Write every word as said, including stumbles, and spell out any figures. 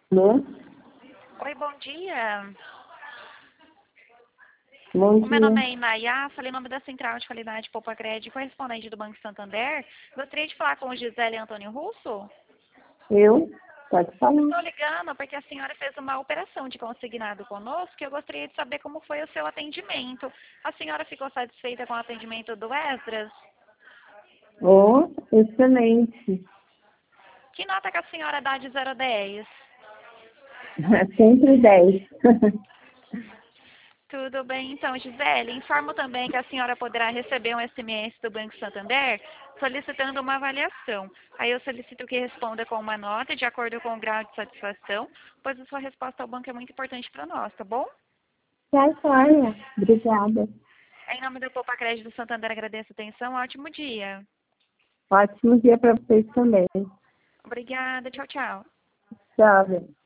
Alô? Oi, bom dia. Bom O meu nome dia. é Inaya, falei em nome da Central de Qualidade Poupa Crédito, correspondente do Banco Santander. Gostaria de falar com o Gisele Antônio Russo. Eu? Pode falar. Estou ligando porque a senhora fez uma operação de consignado conosco e eu gostaria de saber como foi o seu atendimento. A senhora ficou satisfeita com o atendimento do Esdras? Oh, excelente. Que nota que a senhora dá de zero a dez? Sempre dez. Tudo bem, então, Gisele. Informo também que a senhora poderá receber um S M S do Banco Santander solicitando uma avaliação. Aí eu solicito que responda com uma nota de acordo com o grau de satisfação, pois a sua resposta ao banco é muito importante para nós, tá bom? Tá, joia. Obrigada. Em nome do Poupa Crédito do Santander, agradeço a atenção. Ótimo dia. Ótimo dia para vocês também. Obrigada. Tchau, tchau. Tchau, gente.